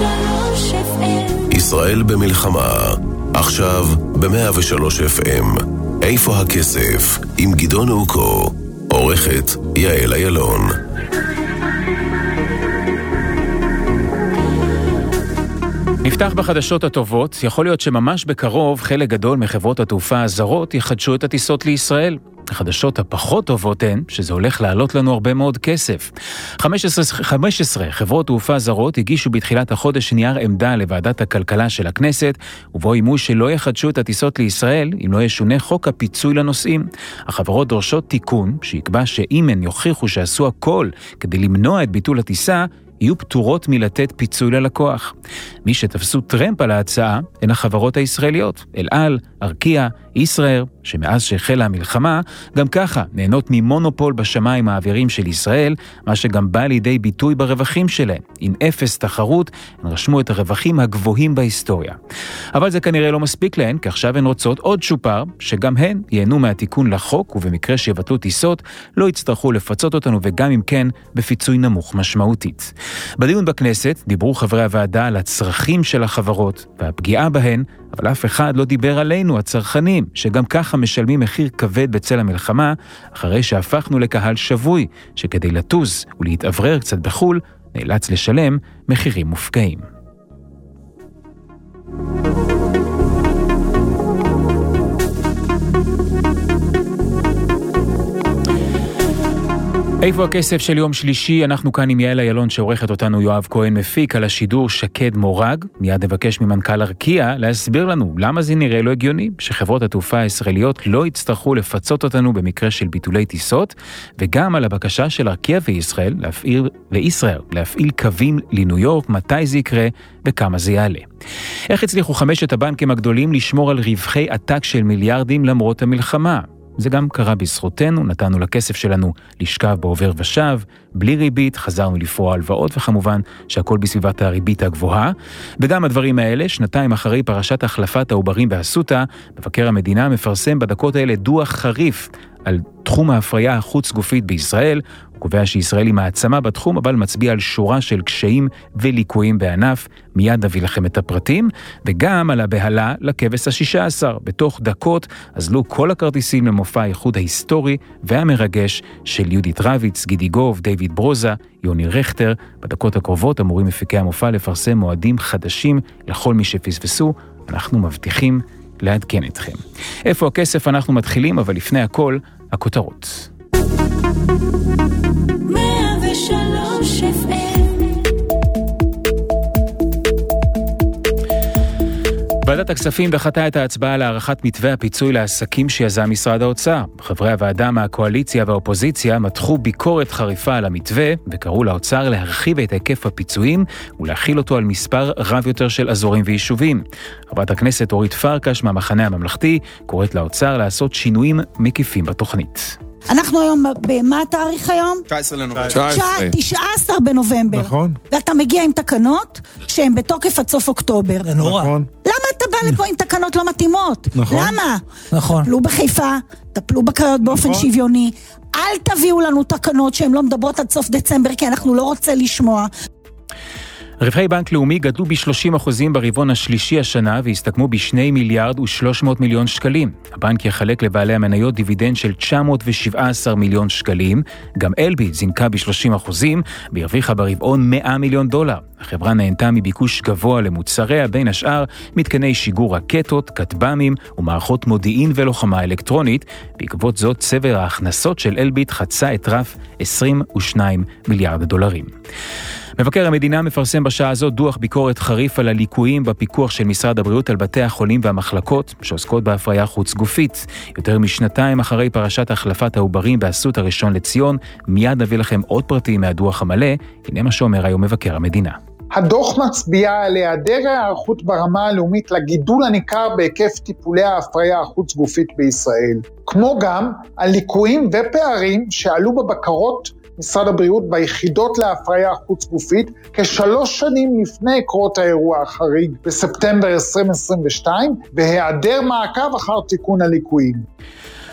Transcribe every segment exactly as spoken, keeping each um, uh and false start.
ושלוש אף אם. ישראל במלחמה, עכשיו ב-מאה ושלוש אף אם. איפה הכסף? עם גדעון אוקו. עורכת יעל אילון. נפתח בחדשות הטובות. יכול להיות שממש בקרוב חלק גדול מחברות התעופה הזרות יחדשו את הטיסות לישראל. החדשות הפחות טובות הן שזה הולך לעלות לנו הרבה מאוד כסף. חמש עשרה, חמש עשרה חברות תעופה זרות הגישו בתחילת החודש נייר עמדה לוועדת הכלכלה של הכנסת, ובו אימו שלא יחדשו את הטיסות לישראל אם לא ישונה חוק הפיצוי לנוסעים. החברות דורשות תיקון שיקבע שאם הן יוכיחו שעשו הכל כדי למנוע את ביטול הטיסה, יהיו פטורות מלתת פיצוי ללקוח. מי שתפסו טרמפ על ההצעה הן החברות הישראליות, אל על, ארקיע, ישראייר, שמאז שהחלה המלחמה, גם ככה נהנות ממונופול בשמיים האוויריים של ישראל, מה שגם בא לידי ביטוי ברווחים שלהם. עם אפס תחרות, הן רשמו את הרווחים הגבוהים בהיסטוריה. אבל זה כנראה לא מספיק להן, כי עכשיו הן רוצות עוד שופר, שגם הן ייהנו מהתיקון לחוק, ובמקרה שיבטלו טיסות, לא יצטרכו לפצות אותנו, וגם אם כן, בפיצוי נמוך משמעותית. בדיון בכנסת דיברו חברי הוועדה על הצרכים של החברות והפגיעה בהן, אבל אף אחד לא דיבר עלינו, הצרכנים, שגם ככה משלמים מחיר כבד בצל המלחמה, אחרי שהפכנו לקהל שבוי, שכדי לטוז ולהתעברר קצת בחול, נאלץ לשלם מחירים מופקעים. איפה הכסף של יום שלישי? אנחנו כאן עם יעל אילון שעורכת אותנו, יואב כהן מפיק, על השידור שקד מורג. מיד נבקש ממנכ"ל ארקיע להסביר לנו למה זה נראה לא הגיוני שחברות התעופה הישראליות לא יצטרכו לפצות אותנו במקרה של ביטולי טיסות, וגם על הבקשה של ארקיע וישראל להפעיל, וישראל להפעיל קווים לניו יורק, מתי זה יקרה וכמה זה יעלה. איך הצליחו חמשת הבנקים הגדולים לשמור על רווחי עתק של מיליארדים למרות המלחמה? זה גם קרה בזכותנו, נתנו לכסף שלנו לשכב בעובר ושב, בלי ריבית, חזרנו לפרוע הלוואות, וכמובן שהכל בסביבת הריבית הגבוהה. וגם הדברים האלה, שנתיים אחרי פרשת החלפת העוברים באסותא, מבקר המדינה מפרסם בדקות האלה דוח חריף על תחום ההפריה החוץ גופית בישראל. הוא קובע שישראל היא מעצמה בתחום, אבל מצביע על שורה של קשיים וליקויים בענף. מיד נביא לכם את הפרטים, וגם על הבהלה לכבש השישה עשר. בתוך דקות אזלו כל הכרטיסים למופע האיחוד ההיסטורי והמרגש של יהודית רביץ, גידי גוב, דיוויד ברוזה, יוני רכטר. בדקות הקרובות אמורים מפיקי המופע לפרסם מועדים חדשים לכל מי שפספסו. אנחנו מבטיחים לעדכן אתכם. איפה הכסף? אנחנו מתחילים, אבל לפני הכל, הכותרות. מאה ושלוש אף אם. ועדת הכספים דחתה את ההצבעה להארכת מתווה הפיצוי לעסקים שיזם משרד האוצר. חברי הוועדה מהקואליציה והאופוזיציה מתחו ביקורת חריפה על המתווה, וקראו לאוצר להרחיב את היקף הפיצויים ולהכיל אותו על מספר רב יותר של אזורים ויישובים. חברת הכנסת אורית פרקש מהמחנה הממלכתי קוראת לאוצר לעשות שינויים מקיפים בתוכנית. אנחנו היום, במה התאריך היום? תשע עשרה לנובמבר. תשע עשרה בנובמבר. נכון. ואתה מגיע עם תקנות שהן בתוקף עד סוף אוקטובר. זה נורא. נכון. למה אתה בא לפה עם תקנות לא מתאימות? נכון. למה? נכון. טפלו בחיפה, טפלו בקריות באופן נכון. שוויוני. אל תביאו לנו תקנות שהן לא מדברות עד סוף דצמבר, כי אנחנו לא רוצה לשמוע. רווחי בנק לאומי גדלו ב-שלושים אחוזים ברבעון השלישי השנה והסתכמו ב-שני מיליארד ושלוש מאות מיליון שקלים. הבנק יחלק לבעלי המניות דיבידנד של תשע מאות שבע עשרה מיליון שקלים. גם אלביט זינקה ב-שלושים אחוזים והרוויחה ברבעון מאה מיליון דולר. החברה נהנתה מביקוש גבוה למוצריה, בין השאר מתקני שיגור רקטות, כטב"מים ומערכות מודיעין ולוחמה אלקטרונית. בעקבות זאת צבר ההכנסות של אלביט חצה את רף עשרים ושניים מיליארד דולרים. מבקר המדינה מפרסם בשעה הזאת דוח ביקורת חריף על הליקויים בפיקוח של משרד הבריאות על בתי החולים והמחלקות שעוסקות בהפריה חוץ גופית. יותר משנתיים אחרי פרשת החלפת העוברים באסותא ראשון לציון, מיד נביא לכם עוד פרטים מהדוח המלא. הנה מה שאומר היום מבקר המדינה. הדוח מצביע על היעדר הערכות ברמה הלאומית לגידול הניכר בהיקף טיפולי ההפריה החוץ גופית בישראל, כמו גם על ליקויים ופערים שעלו בבקרות משרד הבריאות ביחידות להפריה חוץ גופית כשלוש שנים לפני קרות האירוע החריג בספטמבר עשרים עשרים ושתיים, והיעדר מעקב אחר תיקון הליקויים.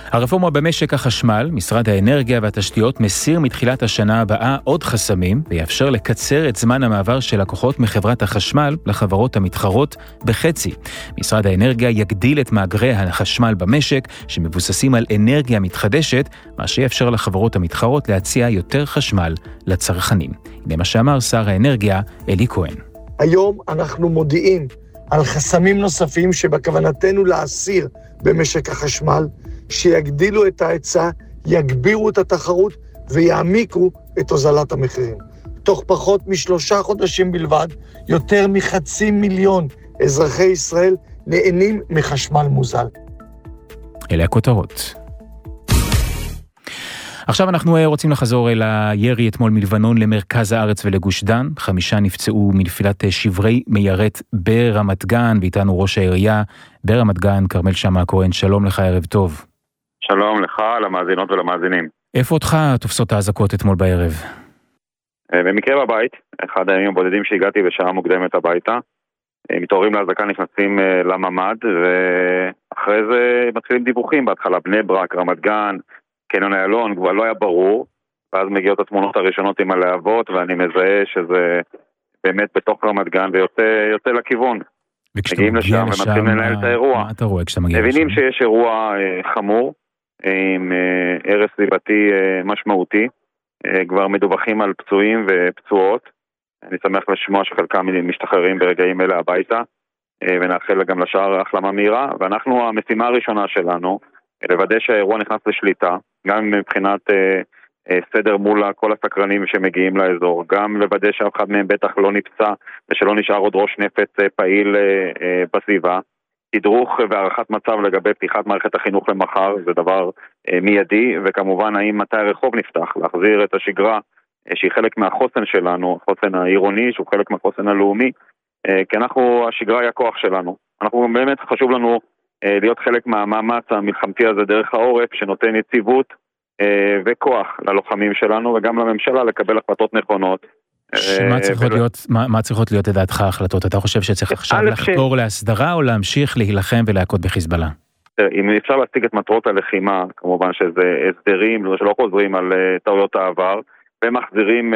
הרפורמה במשק החשמל, משרד האנרגיה והתשתיות מסיר מתחילת השנה הבאה עוד חסמים, ויאפשר לקצר את זמן המעבר של לקוחות מחברת החשמל לחברות המתחרות בחצי. משרד האנרגיה יגדיל את מאגרי החשמל במשק, שמבוססים על אנרגיה מתחדשת, מה שיאפשר לחברות המתחרות להציע יותר חשמל לצרכנים. הנה מה שאמר שר האנרגיה אלי כהן. היום אנחנו מודיעים על חסמים נוספים שבכוונתנו להסיר במשק החשמל, שיגדילו את ההיצע, יגבירו את התחרות ויעמיקו את הוזלת המחירים. תוך פחות משלושה חודשים בלבד, יותר מחצי מיליון אזרחי ישראל נהנים מחשמל מוזל. אלה הכותרות. עכשיו אנחנו רוצים לחזור אל הירי אתמול מלבנון למרכז הארץ ולגוש דן. חמישה נפצעו מנפילת שברי מיירט ברמת גן, ואיתנו ראש העירייה ברמת גן, כרמל שאמה הכהן. שלום לך, ערב טוב. שלום לך, למאזינות ולמאזינים. איפה אותך תופסות האזעקות אתמול בערב? במקרה בבית, אחד הימים הבודדים שהגעתי בשעה מוקדמת הביתה. מתעוררים להזעקה, נכנסים לממד, ואחרי זה מתחילים דיווחים, בהתחלה בני ברק, רמת גן, קניון איילון, כבר לא היה ברור, ואז מגיעות התמונות הראשונות עם הלהבות, ואני מזהה שזה באמת בתוך רמת גן, ויוצא לכיוון. מגיעים לשם ומתחילים לנהל את האירוע. מה אתה רואה כשאתה מגיע לשם? מבינים שיש אירוע חמור, עם הרס סביבתי משמעותי, כבר מדווחים על פצועים ופצועות. אני שמח לשמוע שחלקם משתחררים ברגעים אלה הביתה, ונאחל גם לשאר החלמה מהירה, ואנחנו, המשימה הראשונה שלנו, לוודא שהאירוע נכנס לשליטה, גם מבחינת אה, אה, סדר מול כל הסקרנים שמגיעים לאזור, גם לוודא שאף אחד מהם בטח לא נפצע, ושלא נשאר עוד ראש נפץ אה, פעיל אה, אה, בסביבה. תדרוך והערכת מצב לגבי פתיחת מערכת החינוך למחר, זה דבר אה, מיידי, וכמובן האם מתי הרחוב נפתח, להחזיר את השגרה, אה, שהיא חלק מהחוסן שלנו, החוסן העירוני, שהוא חלק מהחוסן הלאומי, אה, כי אנחנו, השגרה היא הכוח שלנו. אנחנו באמת חשוב לנו להיות חלק מהמאמץ המלחמתי הזה דרך העורף, שנותן יציבות וכוח ללוחמים שלנו, וגם לממשלה לקבל החלטות נכונות. שמה צריכות להיות, מה צריכות להיות לדעתך ההחלטות? אתה חושב שצריך עכשיו לחתור להסדרה, או להמשיך להילחם ולהכות בחיזבאללה? אם אפשר להשיג את מטרות הלחימה, כמובן שזה הסדרים, שלא חוזרים על טעויות העבר, ומחזירים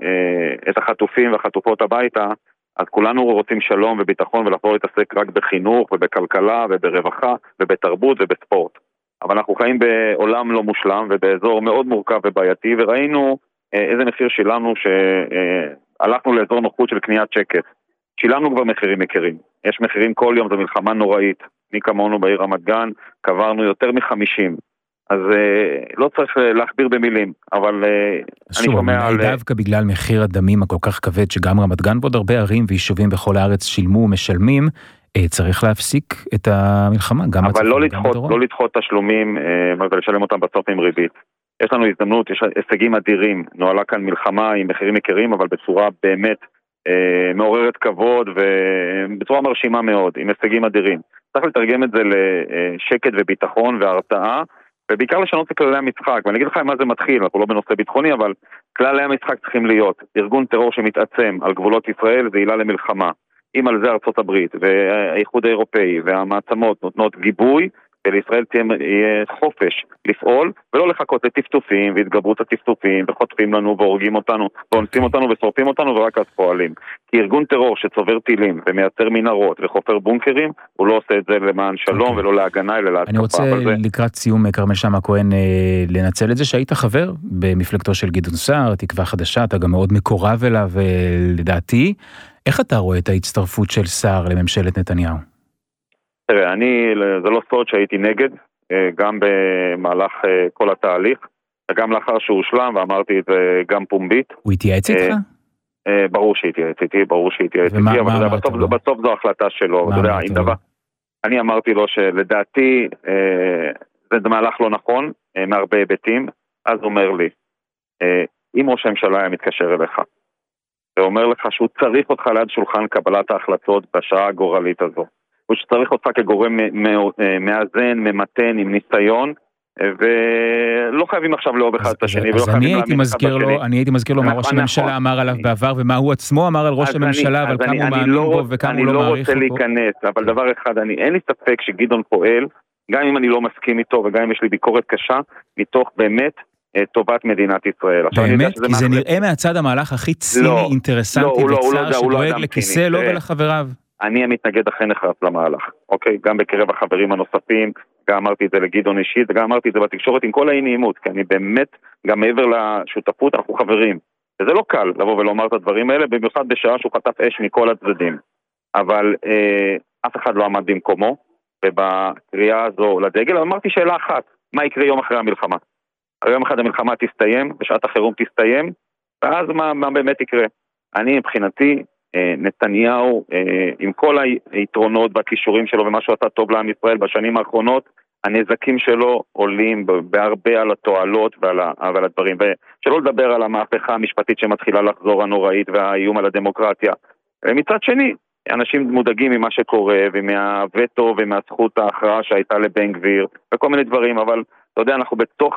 את החטופים והחטופות הביתה, אז כולנו רוצים שלום וביטחון ולחזור להתעסק רק בחינוך ובכלכלה וברווחה ובתרבות ובספורט. אבל אנחנו חיים בעולם לא מושלם ובאזור מאוד מורכב ובעייתי, וראינו איזה מחיר שילמנו שהלכנו לאזור נוחות של קניית שקט. שילמנו כבר מחירים יקרים. יש מחירים כל יום, זו מלחמה נוראית. מי כמונו בעיר רמת גן, קברנו יותר מחמישים. אז לא צריך להכביר במילים, אבל אני שומע על... דווקא בגלל מחיר הדמים הכל כך כבד, שגם רמת גן ועוד הרבה ערים ויישובים בכל הארץ שילמו ומשלמים, צריך להפסיק את המלחמה, גם אבל לא לדחות, לא לדחות תשלומים ולשלם אותם בסוף עם ריבית. יש לנו הזדמנות, יש הישגים אדירים, נועלה כאן מלחמה עם מחירים יקרים, אבל בצורה באמת מעוררת כבוד ובצורה מרשימה מאוד, עם הישגים אדירים. צריך לתרגם את זה לשקט וביטחון והרתעה, ובעיקר לשנות את כללי המשחק, ואני אגיד לך מה זה מתחיל, אנחנו לא בנושא ביטחוני, אבל כללי המשחק צריכים להיות ארגון טרור שמתעצם על גבולות ישראל, זה עילה למלחמה. אם על זה ארצות הברית והאיחוד האירופאי והמעצמות נותנות גיבוי, ולישראל תהיה חופש לפעול, ולא לחכות לטפטופים והתגברות הטפטופים, וחוטפים לנו והורגים אותנו, ואונסים אותנו ושורפים אותנו, ורק אז פועלים. כי ארגון טרור שצובר טילים ומייצר מנהרות וחופר בונקרים, הוא לא עושה את זה למען שלום ולא להגנה, אלא להתקפה. אני רוצה לקראת סיום, כרמל שאמה הכהן, לנצל את זה שהיית חבר במפלגתו של גדעון סער, תקווה חדשה, אתה גם מאוד מקורב אליו לדעתי. איך אתה רואה את ההצטרפות של סער לממשלת נתניהו? תראה, אני, זה לא סוד שהייתי נגד, גם במהלך כל התהליך, וגם לאחר שהוא הושלם, ואמרתי את זה גם פומבית. הוא התייעץ איתך? ברור שהתייעץ איתי, ברור שהתייעץ איתי, אבל בסוף זו החלטה שלו. אני אמרתי לו שלדעתי זה מהלך לא נכון, מהרבה היבטים, אז הוא אומר לי, אם ראש הממשלה היה מתקשר אליך, ואומר לך שהוא צריך אותך ליד שולחן קבלת ההחלטות בשעה הגורלית הזו, הוא שצריך אותך כגורם מאזן, ממתן, עם ניסיון, ולא חייבים עכשיו לאהוב אחד את השני. אז אני הייתי מזכיר לו, אני הייתי מזכיר לו מה ראש הממשלה אמר עליו בעבר, ומה הוא עצמו אמר על ראש הממשלה, אבל כמה הוא מאמין בו וכמה הוא לא מעריך אותו. אני לא רוצה להיכנס, אבל דבר אחד, אין לי ספק שגדעון פועל גם אם אני לא מסכים איתו, וגם אם יש לי ביקורת קשה, מתוך באמת טובת מדינת ישראל. באמת? כי זה נראה מהצד המהלך הכי ציני, אינטרסנטי וצר, שדואג לכיסא לו ולחבריו. אני המתנגד הכי נחרץ למהלך, אוקיי? גם בקרב החברים הנוספים, גם אמרתי את זה לגדעון אישית, וגם אמרתי את זה בתקשורת עם כל האי-נעימות, כי אני באמת, גם מעבר לשותפות, אנחנו חברים. וזה לא קל לבוא ולומר את הדברים האלה, במיוחד בשעה שהוא חטף אש מכל הצדדים. אבל אה, אף אחד לא עמד במקומו, ובקריאה הזו לדגל, אמרתי שאלה אחת, מה יקרה יום אחרי המלחמה? יום אחד המלחמה תסתיים, בשעת החירום תסתיים, ואז מה, מה באמת יקרה? אני מבחינתי, נתניהו, עם כל היתרונות והכישורים שלו ומה שהוא עשה טוב לעם ישראל בשנים האחרונות, הנזקים שלו עולים בהרבה על התועלות ועל, ועל הדברים, ושלא לדבר על המהפכה המשפטית שמתחילה לחזור הנוראית והאיום על הדמוקרטיה. ומצד שני, אנשים מודאגים ממה שקורה ומהווטו ומהזכות ההכרעה שהייתה לבן גביר וכל מיני דברים, אבל אתה יודע, אנחנו בתוך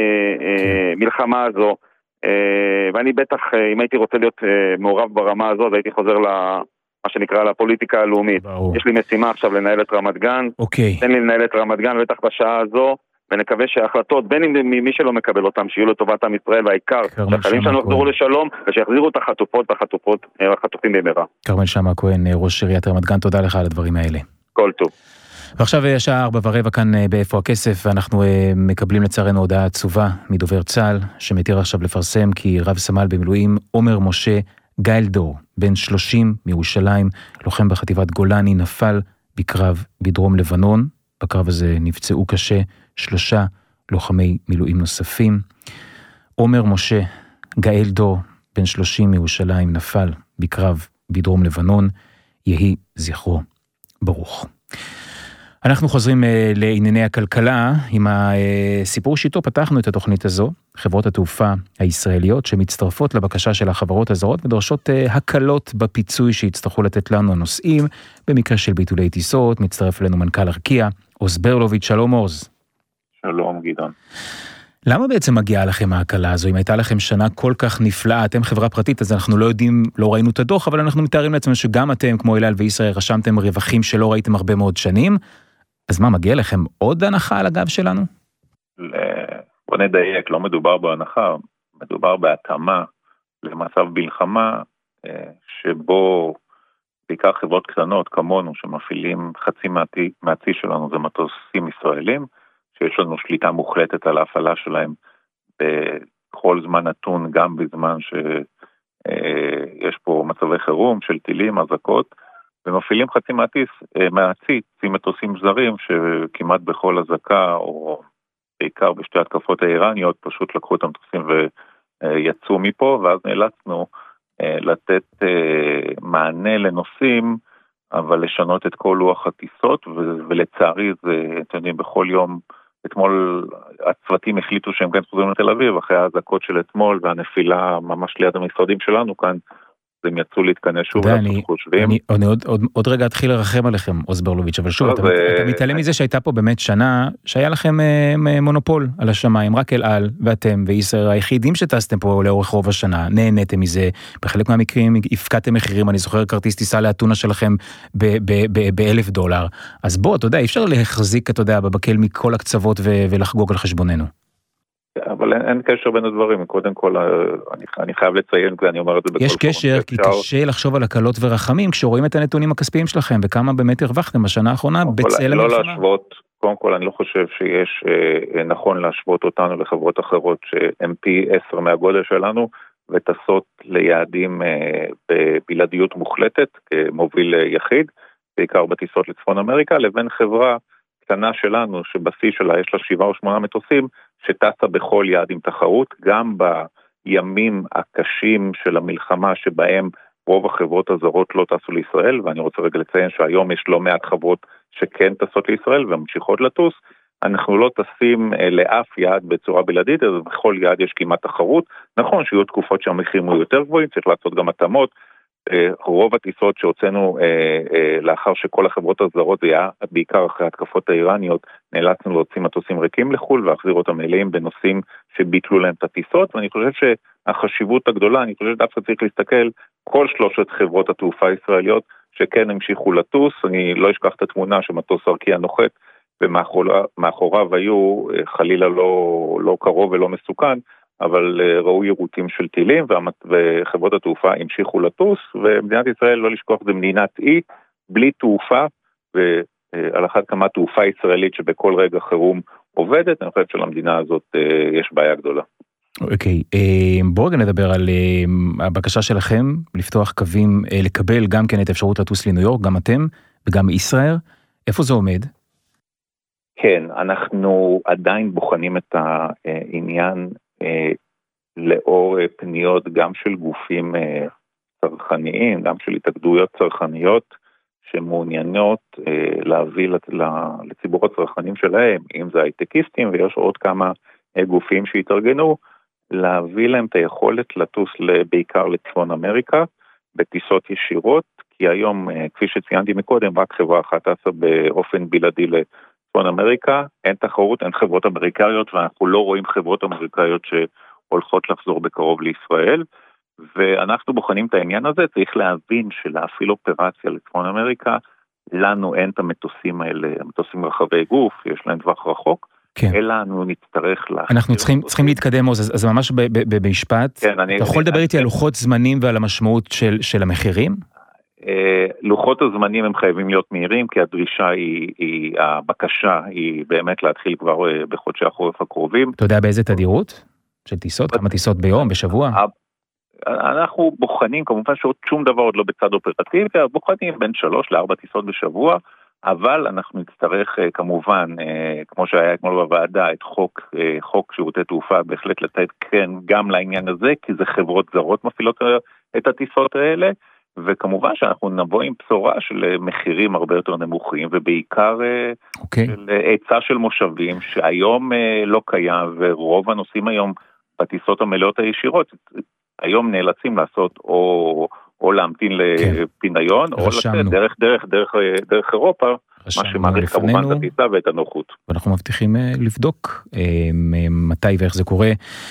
המלחמה הזו, ואני בטח, אם הייתי רוצה להיות מעורב ברמה הזו, אז הייתי חוזר למה שנקרא לפוליטיקה הלאומית. יש לי משימה עכשיו לנהל את רמת גן, תן לי לנהל את רמת גן בטח בשעה הזו, ונקווה שההחלטות, בין אם מי שלא מקבל אותם, שיהיו לטובת עם ישראל, והעיקר, שהחיילים שלנו יחזרו לשלום, ושיחזירו את החטופות והחטופות, החטופים במהרה. כרמל שאמה הכהן, ראש עיריית רמת גן, תודה לך על הדברים האלה. כל טוב. ועכשיו השעה ארבע ורבע כאן באיפה הכסף, ואנחנו מקבלים לצערנו הודעה עצובה מדובר צה"ל, שמתיר עכשיו לפרסם כי רב סמל במילואים עומר משה גיילדור, בן שלושים מירושלים, לוחם בחטיבת גולני, נפל בקרב בדרום לבנון. בקרב הזה נפצעו קשה שלושה לוחמי מילואים נוספים. עומר משה גיילדור, בן שלושים מירושלים, נפל בקרב בדרום לבנון, יהי זכרו ברוך. אנחנו חוזרים uh, לענייני הכלכלה, עם הסיפור שאיתו פתחנו את התוכנית הזו, חברות התעופה הישראליות שמצטרפות לבקשה של החברות הזרות, ודורשות uh, הקלות בפיצוי שיצטרכו לתת לנו הנוסעים, במקרה של ביטולי טיסות. מצטרף אלינו מנכ"ל ארקיע, עוז ברלוביץ'. שלום עוז. שלום גדעון. למה בעצם מגיעה לכם ההקלה הזו? אם הייתה לכם שנה כל כך נפלאה, אתם חברה פרטית, אז אנחנו לא יודעים, לא ראינו את הדוח, אבל אנחנו מתארים לעצמנו שגם אתם, כמו אל על וישראל, רשמתם רווחים שלא ראיתם הרבה מאוד שנים. אז מה, מגיע לכם עוד הנחה על הגב שלנו? בוא נדייק, לא מדובר בהנחה, מדובר בהתאמה למצב מלחמה, שבו בעיקר חברות קטנות כמונו, שמפעילים חצי מהצי, מהצי שלנו, זה מטוסים ישראלים, שיש לנו שליטה מוחלטת על ההפעלה שלהם בכל זמן נתון, גם בזמן שיש פה מצבי חירום של טילים, אזעקות, ומפעילים חצי מהציס, מהציץ, עם מטוסים זרים, שכמעט בכל אזעקה, או בעיקר בשתי התקפות האיראניות, פשוט לקחו את המטוסים ויצאו מפה, ואז נאלצנו לתת מענה לנוסעים, אבל לשנות את כל לוח הטיסות, ולצערי זה, אתם יודעים, בכל יום, אתמול הצוותים החליטו שהם גם חוזרים לתל אביב, אחרי האזעקות של אתמול, והנפילה ממש ליד המשרדים שלנו כאן, הם יצאו להתכנס שוב, אני, אני, אני עוד, עוד, עוד רגע אתחיל לרחם עליכם, עוז ברלוביץ', אבל שוב, אתה, זה... אתה מתעלם מזה שהייתה פה באמת שנה, שהיה לכם אה, מונופול על השמיים, רק אל על, ואתם וישראל היחידים שטסתם פה לאורך רוב השנה, נהנתם מזה, בחלק מהמקרים הפקעתם מחירים, אני זוכר כרטיס טיסה לאתונה שלכם באלף דולר, אז בוא, אתה יודע, אי אפשר להחזיק, אתה יודע, בבקל מכל הקצוות ו- ולחגוג על חשבוננו. אבל אין, אין קשר בין הדברים, קודם כל אני, אני חייב לציין, ואני אומר את זה בכל יש קשר, כי אפשר... קשה לחשוב על הקלות ורחמים, כשרואים את הנתונים הכספיים שלכם, וכמה באמת הרווחתם בשנה האחרונה, בצל לא המלחמה. להשוות, קודם כל אני לא חושב שיש אה, נכון להשוות אותנו לחברות אחרות, שהן פי עשר מהגודל שלנו, וטסות ליעדים אה, בבלעדיות מוחלטת, כמוביל אה, יחיד, בעיקר בטיסות לצפון אמריקה, לבין חברה קטנה שלנו, שבשיא שלה יש לה שבעה או שמונה מטוסים, שטסה בכל יעד עם תחרות, גם בימים הקשים של המלחמה, שבהם רוב החברות הזרות לא טסו לישראל, ואני רוצה רגע לציין שהיום יש לא מעט חברות שכן טסות לישראל, וממשיכות לטוס, אנחנו לא טסים לאף יעד בצורה בלעדית, אז בכל יעד יש כמעט תחרות, נכון שיהיו תקופות שהמחירים היו יותר גבוהים, צריך לעשות גם התאמות, רוב הטיסות שהוצאנו לאחר שכל החברות הזרות, זה היה בעיקר אחרי התקפות האיראניות, נאלצנו להוציא מטוסים ריקים לחול והחזיר אותם אליהם בנושאים שביטלו להם את הטיסות, ואני חושב שהחשיבות הגדולה, אני חושב שדווקא צריך להסתכל כל שלושת חברות התעופה הישראליות שכן המשיכו לטוס, אני לא אשכח את התמונה שמטוס ארקיע נוחת ומאחוריו היו חלילה לא, לא קרוב ולא מסוכן, אבל ראו יירוטים של טילים, וחברות התעופה המשיכו לטוס, ומדינת ישראל, לא לשכוח, זה מדינת אי, בלי תעופה, ועל אחת כמה תעופה ישראלית שבכל רגע חירום עובדת, אני חושב שלמדינה הזאת יש בעיה גדולה. אוקיי, בואו רגע נדבר על הבקשה שלכם לפתוח קווים, לקבל גם כן את האפשרות לטוס לניו יורק, גם אתם וגם ישראל. איפה זה עומד? כן, אנחנו עדיין בוחנים את העניין לאור פניות גם של גופים צרכניים, גם של התאגדויות צרכניות שמעוניינות להביא לציבור הצרכנים שלהם, אם זה הייטקיסטים, ויש עוד כמה גופים שהתארגנו, להביא להם את היכולת לטוס בעיקר לצפון אמריקה, בטיסות ישירות, כי היום, כפי שציינתי מקודם, רק חברה אחת טסה באופן בלעדי לצפון אמריקה, אין תחרות, אין חברות אמריקאיות, ואנחנו לא רואים חברות אמריקאיות שהולכות לחזור בקרוב לישראל, ואנחנו בוחנים את העניין הזה, צריך להבין שלהפעיל אופרציה לצפון אמריקה, לנו אין את המטוסים האלה, המטוסים רחבי גוף, יש להם טווח רחוק, כן. אלא אנחנו נצטרך אנחנו צריכים, צריכים להתקדם, אז, אז ממש במשפט, כן, אתה יכול לדבר איתי על לוחות זמנים ועל המשמעות של, של המחירים? לוחות הזמנים הם חייבים להיות מהירים, כי הדרישה היא, היא, הבקשה היא באמת להתחיל כבר בחודשי החורף הקרובים. אתה יודע באיזה תדירות של טיסות? כמה טיסות ביום, בשבוע? אנחנו בוחנים, כמובן שעוד שום דבר עוד לא בצד אופרטיבי, בוחנים בין שלוש לארבע טיסות בשבוע, אבל אנחנו נצטרך כמובן, כמו שהיה אתמול בוועדה, את חוק, חוק שירותי תעופה, בהחלט לתת כן גם לעניין הזה, כי זה חברות זרות מפעילות את הטיסות האלה, וכמובן שאנחנו נבוא עם בשורה של מחירים הרבה יותר נמוכים, ובעיקר okay. של היצע של מושבים, שהיום לא קיים, ורוב הנושאים היום בטיסות המלאות הישירות, היום נאלצים לעשות או, או להמתין לפיניון, או לצאת דרך, דרך, דרך, דרך אירופה, מה שמעריך כמובן את הטיסה ואת הנוחות. ואנחנו מבטיחים לבדוק מתי ואיך זה קורה.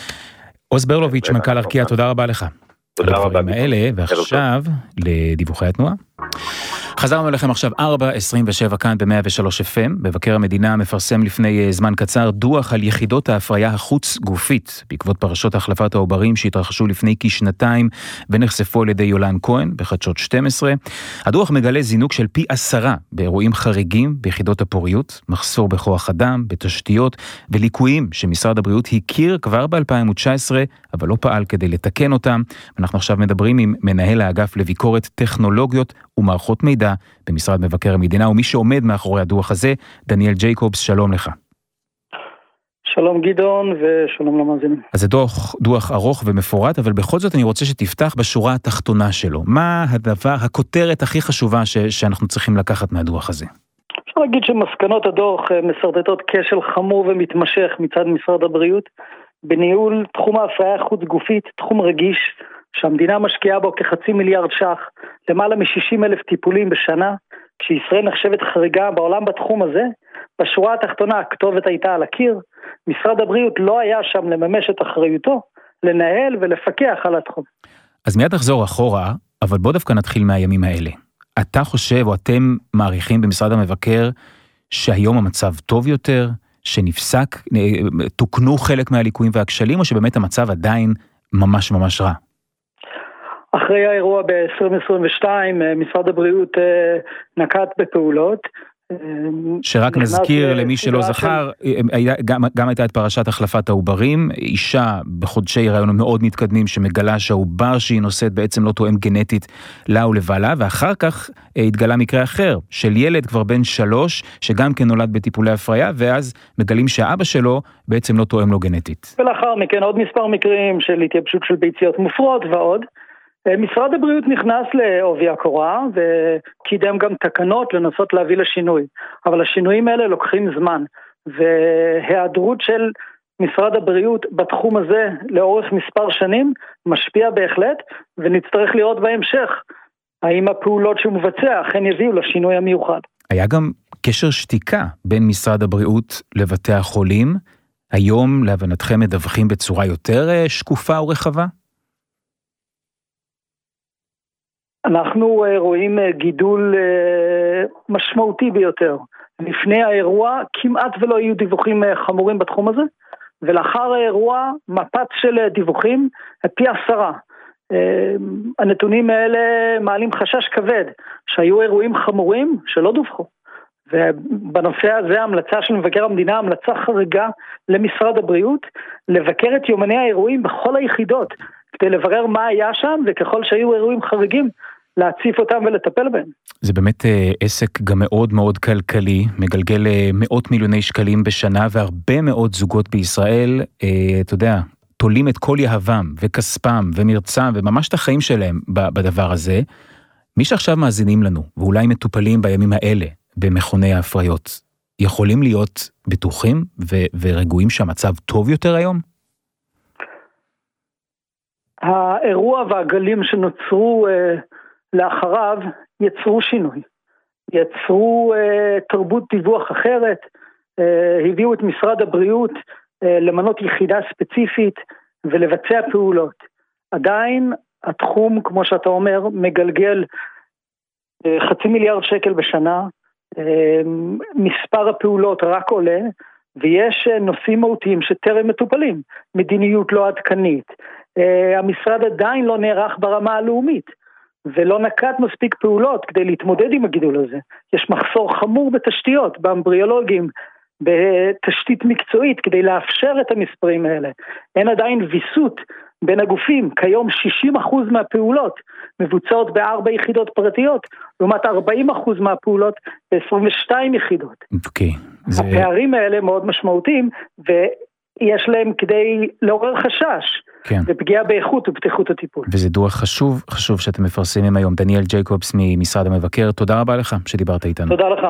עוז ברלוביץ', מנכ"ל ארקיע, תודה רבה לך. תודה רבה. האלה, ועכשיו לדיווחי התנועה. חזרנו אליכם עכשיו ארבע עשרים ושבע כאן ב-מאה ושלוש אף אם. מבקר המדינה מפרסם לפני זמן קצר דוח על יחידות ההפריה החוץ גופית, בעקבות פרשות החלפת העוברים שהתרחשו לפני כשנתיים ונחשפו על ידי יולן כהן בחדשות שתים עשרה. הדוח מגלה זינוק של פי עשרה באירועים חריגים ביחידות הפוריות, מחסור בכוח אדם, בתשתיות וליקויים שמשרד הבריאות הכיר כבר ב-אלפיים תשע עשרה, אבל לא פעל כדי לתקן אותם. אנחנו עכשיו מדברים עם מנהל האגף לביקורת טכנולוגיות ומערכות מידע במשרד מבקר המדינה, ומי שעומד מאחורי הדוח הזה, דניאל ג'ייקובס, שלום לך. שלום גדעון ושלום למאזינים. אז זה דוח, דוח ארוך ומפורט, אבל בכל זאת אני רוצה שתפתח בשורה התחתונה שלו. מה הדבר, הכותרת הכי חשובה ש, שאנחנו צריכים לקחת מהדוח הזה? אפשר להגיד שמסקנות הדוח מסרטטות כשל חמור ומתמשך מצד משרד הבריאות, בניהול תחום ההפריה החוץ גופית, תחום רגיש, שהמדינה משקיעה בו כחצי מיליארד ש"ח, למעלה מ-שישים אלף טיפולים בשנה, כשישראל נחשבת חריגה בעולם בתחום הזה, בשורה התחתונה הכתובת הייתה על הקיר, משרד הבריאות לא היה שם לממש את אחריותו, לנהל ולפקח על התחום. אז מיד תחזור אחורה, אבל בוא דווקא נתחיל מהימים האלה. אתה חושב או אתם מעריכים במשרד המבקר שהיום המצב טוב יותר, שנפסק, תוקנו חלק מהליקויים והכשלים, או שבאמת המצב עדיין ממש ממש רע? אחרי האירוע ב-עשרים עשרים ושתיים, משרד הבריאות נקט בפעולות. שרק נזכיר למי שלא זכר, גם, גם הייתה את פרשת החלפת העוברים, אישה בחודשי הריון מאוד מתקדמים שמגלה שהעובר שהיא נושאת בעצם לא תואם גנטית לה ולבעלה, ואחר כך התגלה מקרה אחר, של ילד כבר בן שלוש, שגם כן נולד בטיפולי הפריה, ואז מגלים שהאבא שלו בעצם לא תואם לו גנטית. ולאחר מכן עוד מספר מקרים של התייבשות של ביציות מופרות ועוד. משרד הבריאות נכנס לעובי הקורה וקידם גם תקנות לנסות להביא לשינוי, אבל השינויים האלה לוקחים זמן, והיעדרות של משרד הבריאות בתחום הזה לאורך מספר שנים משפיע בהחלט, ונצטרך לראות בהמשך האם הפעולות שהוא מבצע אכן יביאו לשינוי המיוחד. היה גם קשר שתיקה בין משרד הבריאות לבתי החולים, היום להבנתכם מדווחים בצורה יותר שקופה או רחבה? אנחנו רואים גידול משמעותי ביותר לפני האירוע כמעט ולא היו דיווחים חמורים בתחום הזה, ולאחר האירוע מפת של דיווחים פי עשרה. הנתונים האלה מעלים חשש כבד, שהיו אירועים חמורים שלא דווחו. ובנושא הזה ההמלצה של מבקר המדינה, המלצה חריגה למשרד הבריאות, לבקר את יומני האירועים בכל היחידות, כדי לברר מה היה שם, וככל שהיו אירועים חריגים, להציף אותם ולטפל בהם. זה באמת עסק גם מאוד מאוד כלכלי, מגלגל מאות מיליוני שקלים בשנה, והרבה מאוד זוגות בישראל, אתה יודע, תולים את כל יהבם וכספם ומרצם, וממש את החיים שלהם בדבר הזה. מי שעכשיו מאזינים לנו, ואולי מטופלים בימים האלה, במכוני ההפריות, יכולים להיות בטוחים ו- ורגועים שהמצב טוב יותר היום? האירוע והגלים שנוצרו אה, לאחריו יצרו שינוי. יצרו אה, תרבות דיווח אחרת, אה, הביאו את משרד הבריאות אה, למנות יחידה ספציפית ולבצע פעולות. עדיין התחום, כמו שאתה אומר, מגלגל אה, חצי מיליארד שקל בשנה, מספר הפעולות רק עולה, ויש נושאים מהותיים שטרם מטופלים, מדיניות לא עדכנית, המשרד עדיין לא נערך ברמה הלאומית, ולא נקט מספיק פעולות כדי להתמודד עם הגידול הזה. יש מחסור חמור בתשתיות, באמבריולוגים, בתשתית מקצועית, כדי לאפשר את המספרים האלה. אין עדיין ויסות בין הגופים, כיום שישים אחוז מהפעולות מבוצעות בארבע יחידות פרטיות, לעומת ארבעים אחוז מהפעולות ב-עשרים ושתיים יחידות. אוקיי. זה... הפערים האלה מאוד משמעותיים, ויש להם כדי לעורר חשש, כן. ופגיעה באיכות ובטיחות הטיפול. וזה דוח חשוב, חשוב שאתם מפרסמים היום. דניאל ג'ייקובס ממשרד המבקר, תודה רבה לך שדיברת איתנו. תודה לך.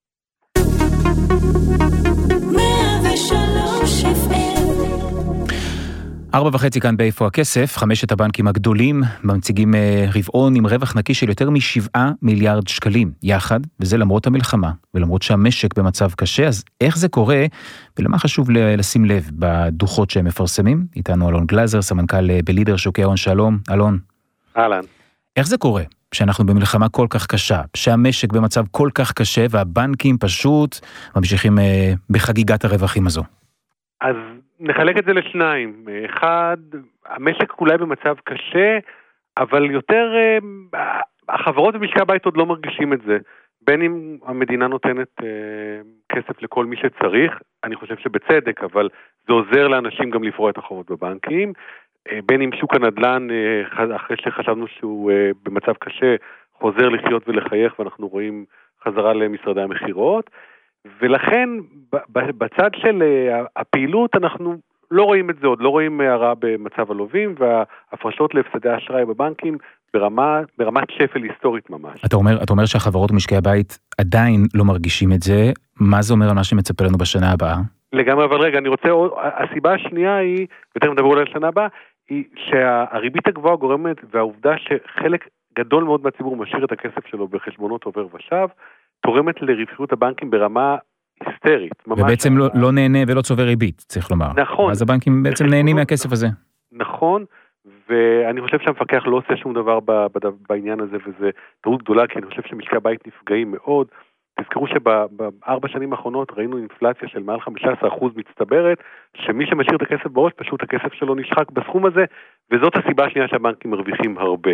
ארבע וחצי כאן באיפה הכסף, חמשת הבנקים הגדולים מציגים רבעון עם רווח נקי של יותר משבעה מיליארד שקלים יחד, וזה למרות המלחמה, ולמרות שהמשק במצב קשה, אז איך זה קורה, ולמה חשוב לשים לב בדוחות שהם מפרסמים? איתנו אלון גלזר, סמנכ"ל בלידר שוקי ההון, שלום, אלון. אהלן. איך זה קורה שאנחנו במלחמה כל כך קשה, שהמשק במצב כל כך קשה, והבנקים פשוט ממשיכים בחגיגת הרווחים הזו? אז נחלק את זה לשניים. אחד, המשק אולי במצב קשה, אבל יותר, החברות ומשקי הבית עוד לא מרגישים את זה. בין אם המדינה נותנת כסף לכל מי שצריך, אני חושב שבצדק, אבל זה עוזר לאנשים גם לפרוע את החובות בבנקים. בין אם שוק הנדל"ן, אחרי שחשבנו שהוא במצב קשה, חוזר לחיות ולחייך, ואנחנו רואים חזרה למשרדי המחירות. ולכן בצד של הפעילות אנחנו לא רואים את זה עוד, לא רואים הערה במצב הלווים, וההפרשות להפסדי האשראי בבנקים ברמה, ברמת שפל היסטורית ממש. אתה אומר, אתה אומר שהחברות ומשקי הבית עדיין לא מרגישים את זה, מה זה אומר על מה שמצפה לנו בשנה הבאה? לגמרי, אבל רגע, אני רוצה, הסיבה השנייה היא, יותר מדבר אולי לשנה הבאה, היא שהריבית הגבוהה גורמת, והעובדה שחלק גדול מאוד מהציבור משאיר את הכסף שלו בחשבונות עובר ושב, תורמת לרווחיות הבנקים ברמה היסטרית. ובעצם לא, לא נהנה ולא צובר ריבית, צריך לומר. נכון. אז הבנקים בעצם נהנים מהכסף הזה. נכון, ואני חושב שהמפקח לא עושה שום דבר בעניין הזה, וזה טעות גדולה, כי אני חושב שמשקי הבית נפגעים מאוד. תזכרו שבארבע שנים האחרונות ראינו אינפלציה של מעל חמישה עשר אחוז מצטברת, שמי שמשאיר את הכסף בראש, פשוט הכסף שלו נשחק בסכום הזה, וזאת הסיבה השנייה שהבנקים מרוויחים הרבה.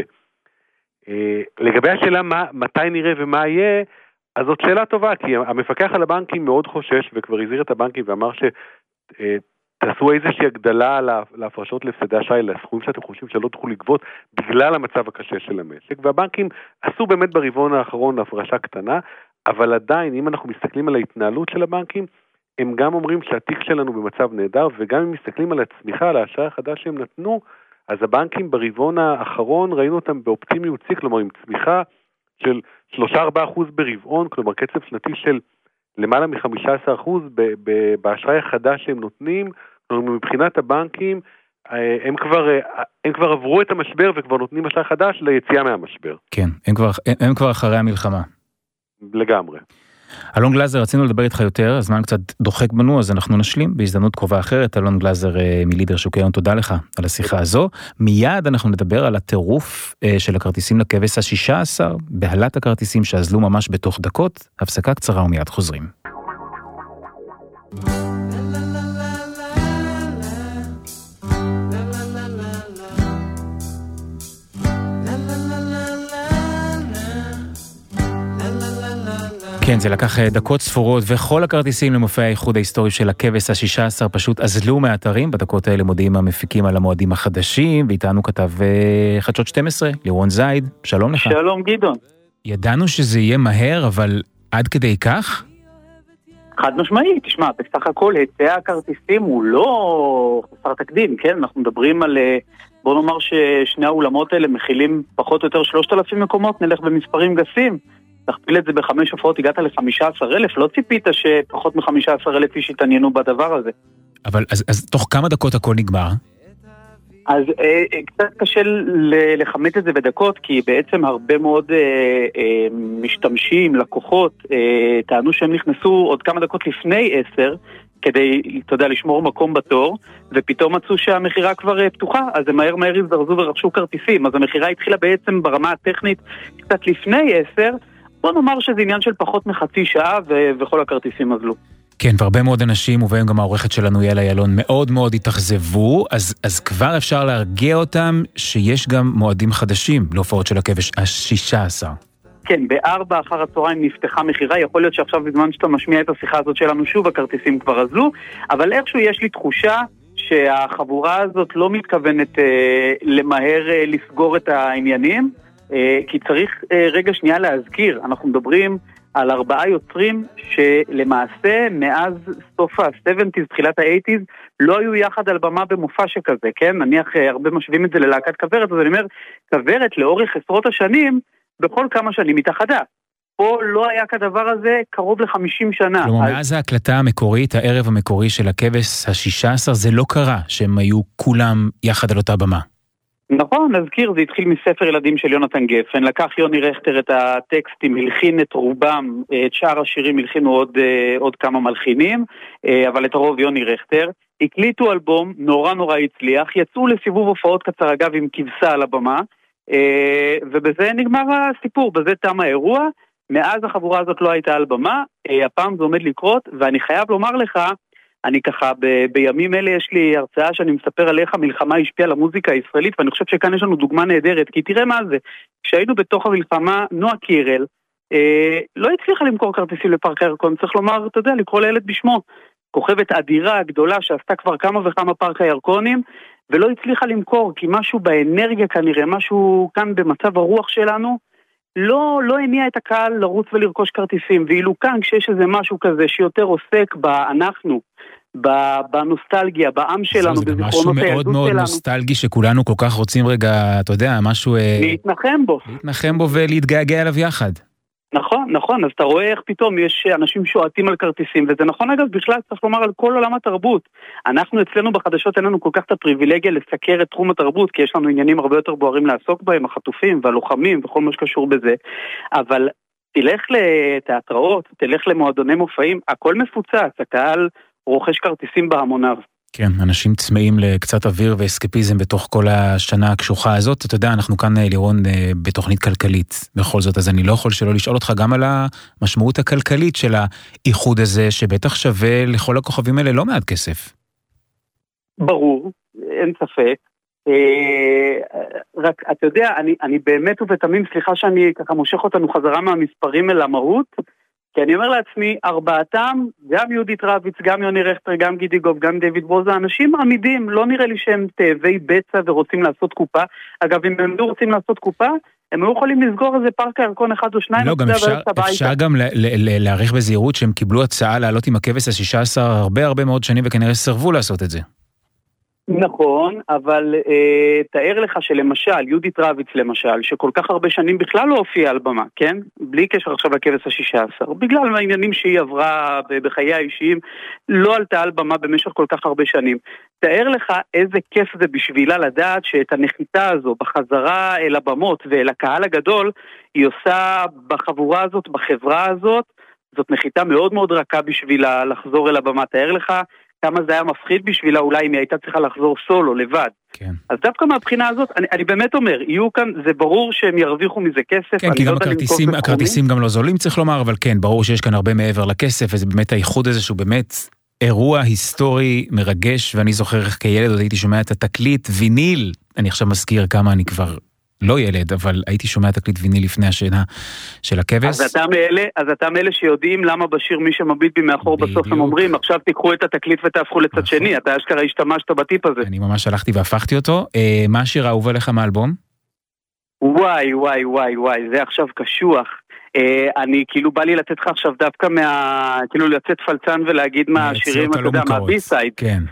לגבי השאלה מה, מתי נראה ומה יהיה, אז זאת שאלה טובה, כי המפקח על הבנקים מאוד חושש, וכבר הזהיר את הבנקים ואמר שתעשו איזושהי הגדלה להפרשות להפסדי האשראי, לסכומים שאתם חושבים שלא תוכלו לגבות, בגלל המצב הקשה של המשק, והבנקים עשו באמת ברבעון האחרון הפרשה קטנה, אבל עדיין, אם אנחנו מסתכלים על ההתנהלות של הבנקים, הם גם אומרים שהתיק שלנו במצב נהדר, וגם אם מסתכלים על הצמיחה, על האשראי החדש שהם נתנו, אז הבנקים ברבעון האחרון ראינו אותם באופטימיות שיא, כלומר עם צמיחה של שלושה עד ארבעה אחוז ברבעון, כלומר קצב שנתי של למעלה מ-חמישה עשר אחוז באשראי החדש שהם נותנים, כלומר מבחינת הבנקים, הם כבר, הם כבר עברו את המשבר וכבר נותנים אשראי חדש ליציאה מהמשבר. כן, הם כבר, הם כבר אחרי המלחמה. לגמרי. אלון גלזר, רצינו לדבר איתך יותר, הזמן קצת דוחק בנו, אז אנחנו נשלים בהזדמנות קרובה אחרת. אלון גלזר מלידר שוקי ההון, תודה לך על השיחה הזו. מיד אנחנו נדבר על הטירוף של הכרטיסים לכבש השישה עשר, בהלת הכרטיסים שאזלו ממש בתוך דקות, הפסקה קצרה ומיד חוזרים. כן, זה לקח דקות ספורות, וכל הכרטיסים למופעי האיחוד ההיסטורי של הכבש ה-שישה עשר פשוט אזלו מהאתרים. בדקות האלה מודיעים המפיקים על המועדים החדשים, ואיתנו כתב חדשות שתים עשרה, לירון זייד. שלום לך. שלום גדעון. ידענו שזה יהיה מהר, אבל עד כדי כך? חד משמעית, תשמע, בסך הכל היצע הכרטיסים הוא לא חסר תקדים, כן? אנחנו מדברים על, בוא נאמר ששני האולמות האלה מכילים פחות או יותר שלושת אלפים מקומות, נלך במספרים גסים. תכפיל את זה בחמש הופעות, הגעת ל-חמישה עשר אלף, לא ציפית שפחות מ-חמישה עשר אלף איש התעניינו בדבר הזה. אבל אז, אז תוך כמה דקות הכל נגמר? אז אה, קצת קשה לחמת את זה בדקות, כי בעצם הרבה מאוד אה, אה, משתמשים, לקוחות, אה, טענו שהם נכנסו עוד כמה דקות לפני עשר, כדי, אתה יודע, לשמור מקום בתור, ופתאום מצאו שהמחירה כבר אה, פתוחה, אז הם מהר מהר הזדרזו ורכשו כרטיסים, אז המחירה התחילה בעצם ברמה הטכנית קצת לפני עשר, בוא נאמר שזה עניין של פחות מחצי שעה ו- וכל הכרטיסים עזלו. כן, והרבה מאוד אנשים, ובהם גם העורכת שלנו יאלה ילון, מאוד מאוד התאכזבו, אז, אז כבר אפשר להרגיע אותם שיש גם מועדים חדשים להופעות של הכבש ה-שישה עשר. כן, בארבע אחר הצהריים נפתחה מחירה, יכול להיות שעכשיו בזמן שאתה משמיע את השיחה הזאת שלנו שוב, הכרטיסים כבר עזלו, אבל איכשהו יש לי תחושה שהחבורה הזאת לא מתכוונת אה, למהר אה, לסגור את העניינים, כי צריך רגע שנייה להזכיר, אנחנו מדברים על ארבעה יוצרים שלמעשה מאז סוף ה-שבעים, תחילת ה-שמונים, לא היו יחד על במה במופע שכזה, כן? נניח הרבה משווים את זה ללהקת כברת, אז אני אומר, כברת לאורך עשרות השנים, בכל כמה שנים התאחדה. פה לא היה כדבר הזה קרוב ל-חמישים שנה. כלומר, אז... מאז ההקלטה המקורית, הערב המקורי של הכבש ה-שישה עשר, זה לא קרה שהם היו כולם יחד על אותה במה. נכון, נזכיר, זה התחיל מספר ילדים של יונתן גפן, לקח יוני רכטר את הטקסטים, הלחין את רובם, את שאר השירים הלחינו עוד, עוד כמה מלחינים, אבל את הרוב יוני רכטר, הקליטו אלבום, נורא נורא הצליח, יצאו לסיבוב הופעות קצר אגב עם כבשה על הבמה, ובזה נגמר הסיפור, בזה תם האירוע, מאז החבורה הזאת לא הייתה על במה, הפעם זה עומד לקרות, ואני חייב לומר לך, אני ככה, ב- בימים אלה יש לי הרצאה שאני מספר על איך המלחמה השפיעה על המוזיקה הישראלית, ואני חושב שכאן יש לנו דוגמה נהדרת, כי תראה מה זה, כשהיינו בתוך המלחמה, נועה קירל, אה, לא הצליחה למכור כרטיסים לפארק הירקון, צריך לומר, אתה יודע, לקרוא לילד בשמו, כוכבת אדירה, גדולה, שעשתה כבר כמה וכמה פארק הירקונים, ולא הצליחה למכור, כי משהו באנרגיה כנראה, משהו כאן במצב הרוח שלנו, לא, לא הניע את הקהל לרוץ ולרכוש כרטיסים, ואילו כאן כשיש איזה משהו כזה שיותר עוסק באנחנו, בנוסטלגיה, בעם שלנו, בזיכרונות הילדות שלנו. משהו מאוד מאוד נוסטלגי שכולנו כל כך רוצים רגע, אתה יודע, משהו... להתנחם בו. להתנחם בו ולהתגעגע אליו יחד. נכון, נכון, אז אתה רואה איך פתאום יש אנשים שועטים על כרטיסים, וזה נכון אגב בכלל צריך לומר על כל עולם התרבות. אנחנו אצלנו בחדשות אין לנו כל כך את הפריבילגיה לסקר את תחום התרבות, כי יש לנו עניינים הרבה יותר בוערים לעסוק בהם, החטופים והלוחמים וכל מה שקשור בזה, אבל תלך לתיאטראות, תלך למועדוני מופעים, הכל מפוצץ, הקהל רוכש כרטיסים בהמוניו. כן, אנשים צמאים לקצת אוויר ואסקפיזם בתוך כל השנה הקשוחה הזאת. אתה יודע, אנחנו כאן, לירון, בתוכנית כלכלית בכל זאת, אז אני לא יכול שלא לשאול אותך גם על המשמעות הכלכלית של האיחוד הזה, שבטח שווה לכל הכוכבים האלה לא מעט כסף. ברור, אין ספק. רק, אתה יודע, אני, אני באמת ובתמים, סליחה שאני ככה מושך אותנו חזרה מהמספרים אל המהות, כי אני אומר לעצמי, ארבעתם, גם יהודית רביץ, גם יוני רכטר, גם גידי גוב, גם דיוויד בוזה, אנשים עמידים, לא נראה לי שהם תאבי בצע ורוצים לעשות קופה. אגב, אם הם לא רוצים לעשות קופה, הם לא יכולים לסגור איזה פארק הירקון אחד או שניים. לא, גם אפשר, אפשר גם להעריך בזהירות שהם קיבלו הצעה לעלות עם הכבש ה-שישה עשר הרבה הרבה מאוד שנים וכנראה סרבו לעשות את זה. נכון, אבל אה, תאר לך שלמשל, יהודית רביץ למשל, שכל כך הרבה שנים בכלל לא הופיעה על במה, כן? בלי קשר עכשיו לכבש ה-שישה עשר, בגלל העניינים שהיא עברה בחיי האישיים, לא עלתה על במה במשך כל כך הרבה שנים. תאר לך איזה כיף זה בשבילה לדעת שאת הנחיתה הזו בחזרה אל הבמות ואל הקהל הגדול, היא עושה בחבורה הזאת, בחברה הזאת, זאת נחיתה מאוד מאוד רכה בשבילה לחזור אל הבמה. תאר לך כמה זה היה מפחיד בשבילה, אולי אם היא הייתה צריכה לחזור סולו לבד. כן. אז דווקא מהבחינה הזאת, אני, אני באמת אומר, יהיו כאן, זה ברור שהם ירוויחו מזה כסף. כן, כי גם הכרטיסים, הכרטיסים גם לא זולים, צריך לומר, אבל כן, ברור שיש כאן הרבה מעבר לכסף, וזה באמת האיחוד הזה שהוא באמת אירוע היסטורי מרגש, ואני זוכר איך כילד עוד הייתי שומע את התקליט, ויניל, אני עכשיו מזכיר כמה אני כבר לא ילד, אבל הייתי שומע תקליט ויניל לפני השינה של הכבש. אז אתה מאלה, אז אתה מאלה שיודעים למה בשיר מי שמביט בי מאחור בסוף הם אומרים, עכשיו תיקחו את התקליט ותהפכו לצד שני, אתה אשכרה השתמשת בטיפ הזה. אני ממש הלכתי והפכתי אותו. מה השיר האהוב עליך מהאלבום? וואי, וואי, וואי, וואי, זה עכשיו קשוח. אני כאילו בא לי לתת לך עכשיו דווקא מה, כאילו לצאת פלצן ולהגיד מה השירים, אתה יודע, מה בי-סייד. כן.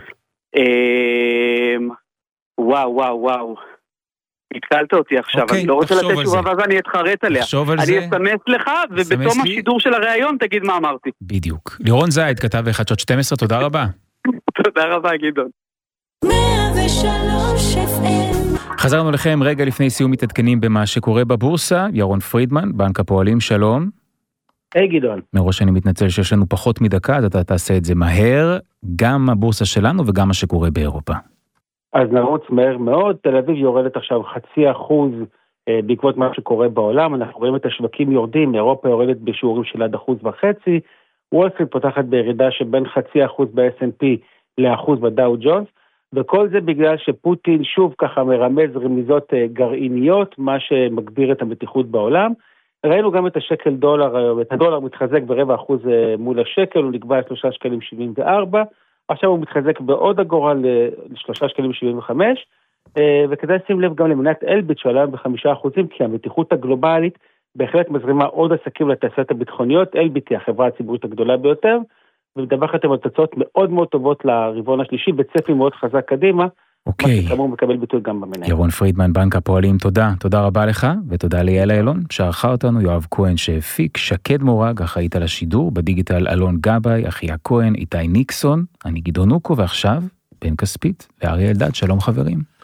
וואו, וואו, וואו. התקלת אותי עכשיו, אני לא רוצה לתת תשובה ואז אני אתחרט עליה. אני אסמס לך, ובתום השידור של הראיון תגיד מה אמרתי. בדיוק. לירון זייד כתב בחדשות שתים עשרה, תודה רבה. תודה רבה, גדעון. מאה ושלוש אף אם. חזרנו לכם רגע לפני סיום מתעדכנים במה שקורה בבורסה. ירון פרידמן, בנק הפועלים, שלום. היי גדעון. מראש אני מתנצל שיש לנו פחות מדקה, אז אתה תעשה את זה מהר, גם הבורסה שלנו וגם מה שקורה באירופה. אז נרוץ מהר מאוד, תל אביב יורדת עכשיו חצי אחוז אה, בעקבות מה שקורה בעולם, אנחנו רואים את השווקים יורדים, אירופה יורדת בשיעורים של עד אחוז וחצי, וול סטריט פותחת בירידה שבין חצי אחוז ב-אס אנד פי לאחוז בדאו ג'ונס, וכל זה בגלל שפוטין שוב ככה מרמז רמיזות אה, גרעיניות, מה שמגביר את המתיחות בעולם. ראינו גם את השקל דולר, את הדולר מתחזק ברבע אחוז אה, מול השקל, הוא נקבע שלושה שקלים שבעים וארבע, עכשיו הוא מתחזק בעוד אגורה לשלושה שקלים שבעים וחמש, וכדאי לשים לב גם למניית אלביט שעלה בחמישה אחוזים, כי המתיחות הגלובלית בהחלט מזרימה עוד עסקים לתעשיות הביטחוניות, אלביט היא החברה הציבורית הגדולה ביותר, ומדווחת על תוצאות מאוד מאוד טובות לרבעון השלישי, בצפי מאוד חזק קדימה, אוקיי. מה שכאמור מקבל ביטוי גם במניה. ירון פרידמן, בנק הפועלים, תודה. תודה רבה לך, ותודה ליעל אילון, שערכה אותנו, יואב כהן שהפיק, שקד מורג, אחראית על השידור, בדיגיטל אלון גבאי, אחיה כהן, איתי ניקסון, אני גדעון אוקו, ועכשיו, בן כספית, ואריה אלדד, שלום חברים.